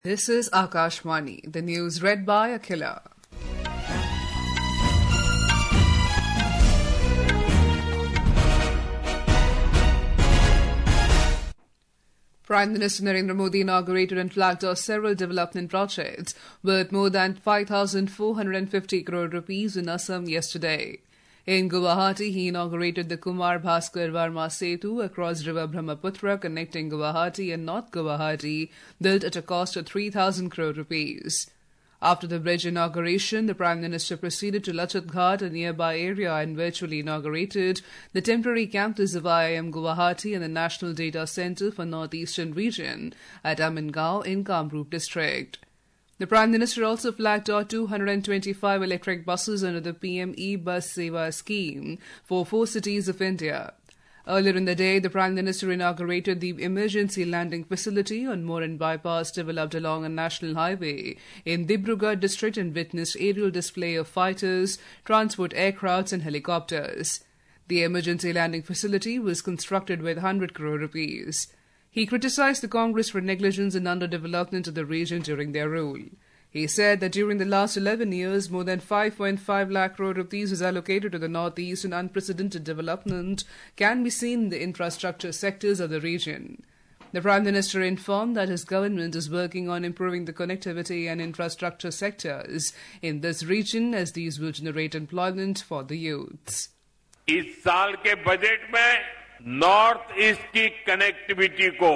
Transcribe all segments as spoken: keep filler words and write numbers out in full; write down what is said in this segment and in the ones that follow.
This is Akashvani, the news read by Akhila. Prime Minister Narendra Modi inaugurated and flagged off several development projects worth more than five thousand four hundred fifty crore rupees in Assam yesterday. In Guwahati, he inaugurated the Kumar Bhaskar Varma Setu across River Brahmaputra connecting Guwahati and North Guwahati, built at a cost of three thousand crore rupees. After the bridge inauguration, the Prime Minister proceeded to Lachit Ghat, a nearby area, and virtually inaugurated the temporary campus of I I M Guwahati and the National Data Centre for North Eastern Region at Amingao in Kamrup district. The Prime Minister also flagged out two hundred twenty-five electric buses under the P M E-Bus Seva scheme for four cities of India. Earlier in the day, the Prime Minister inaugurated the emergency landing facility on Moran Bypass developed along a national highway in Dibrugarh district and witnessed aerial display of fighters, transport aircrafts and helicopters. The emergency landing facility was constructed with one hundred crore rupees. He criticised the Congress for negligence and underdevelopment of the region during their rule. He said that during the last eleven years, more than five point five lakh crore rupees was allocated to the northeast, and unprecedented development can be seen in the infrastructure sectors of the region. The Prime Minister informed that his government is working on improving the connectivity and infrastructure sectors in this region, as these will generate employment for the youths. इस साल के budget में north east की connectivity को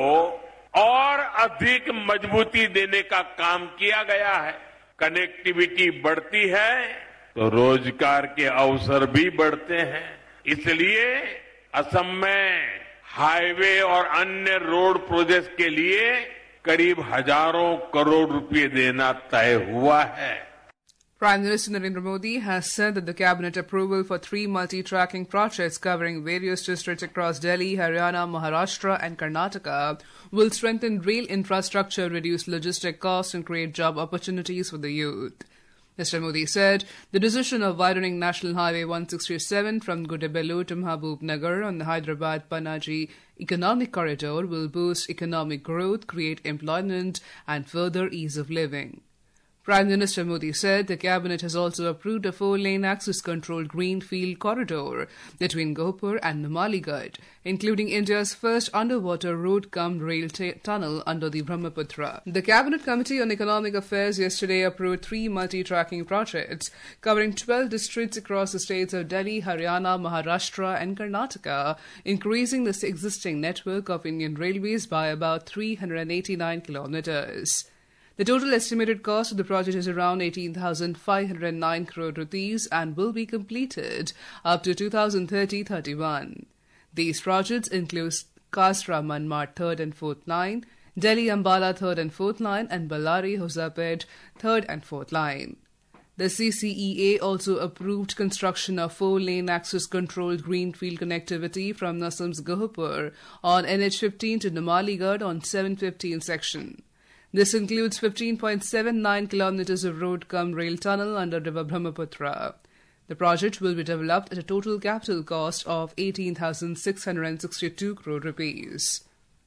और अधिक मजबूती देने का काम किया गया है। कनेक्टिविटी बढ़ती है तो रोजगार के अवसर भी बढ़ते हैं। इसलिए असम में हाईवे और अन्य रोड प्रोजेक्ट्स के लिए करीब हजारों करोड़ रुपए देना तय हुआ है। Prime Minister Narendra Modi has said that the cabinet approval for three multi-tracking projects covering various districts across Delhi, Haryana, Maharashtra and Karnataka will strengthen rail infrastructure, reduce logistic costs and create job opportunities for the youth. Mister Modi said the decision of widening National Highway one sixty-seven from Gudebellu to Mahabubnagar on the Hyderabad-Panaji economic corridor will boost economic growth, create employment and further ease of living. Prime Minister Modi said the cabinet has also approved a four-lane access-controlled greenfield corridor between Gopur and Numaligarh, including India's first underwater road-cum-rail t- tunnel under the Brahmaputra. The Cabinet Committee on Economic Affairs yesterday approved three multi-tracking projects covering twelve districts across the states of Delhi, Haryana, Maharashtra and Karnataka, increasing the existing network of Indian Railways by about three hundred eighty-nine kilometres. The total estimated cost of the project is around eighteen thousand five hundred nine crore rupees and will be completed up to two thousand thirty to thirty-one. These projects include Kasra Manmar third and fourth line, Delhi Ambala third and fourth line, and Ballari Hosapet third and fourth line. The C C E A also approved construction of four-lane access-controlled greenfield connectivity from Assam's Gopur on N H fifteen to Numaligarh on seven fifteen section. This includes fifteen point seven nine kilometres of road-cum-rail tunnel under River Brahmaputra. The project will be developed at a total capital cost of eighteen thousand six hundred sixty-two crore rupees.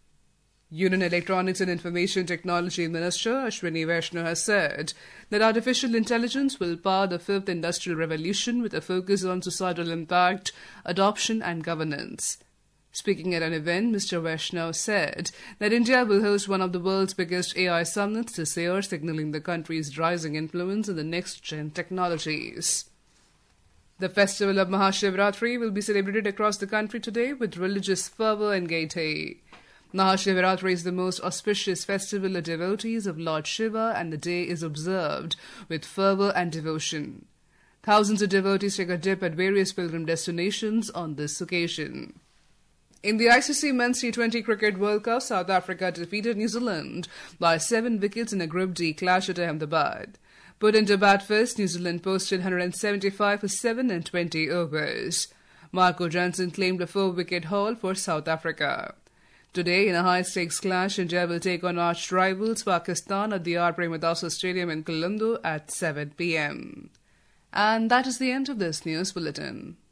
Union Electronics and Information Technology Minister Ashwini Vaishnaw has said that artificial intelligence will power the fifth industrial revolution with a focus on societal impact, adoption and governance. Speaking at an event, Mister Vaishnaw said that India will host one of the world's biggest A I summits this year, signalling the country's rising influence in the next-gen technologies. The festival of Mahashivratri will be celebrated across the country today with religious fervour and gaiety. Mahashivratri is the most auspicious festival of devotees of Lord Shiva, and the day is observed with fervour and devotion. Thousands of devotees take a dip at various pilgrim destinations on this occasion. In the I C C Men's T twenty Cricket World Cup, South Africa defeated New Zealand by seven wickets in a Group D clash at Ahmedabad. Put into bat first, New Zealand posted one hundred seventy-five for seven and twenty overs. Marco Jansen claimed a four-wicket haul for South Africa. Today, in a high-stakes clash, India will take on arch rivals Pakistan at the R. Premadasa Stadium in Colombo at seven p.m. And that is the end of this news bulletin.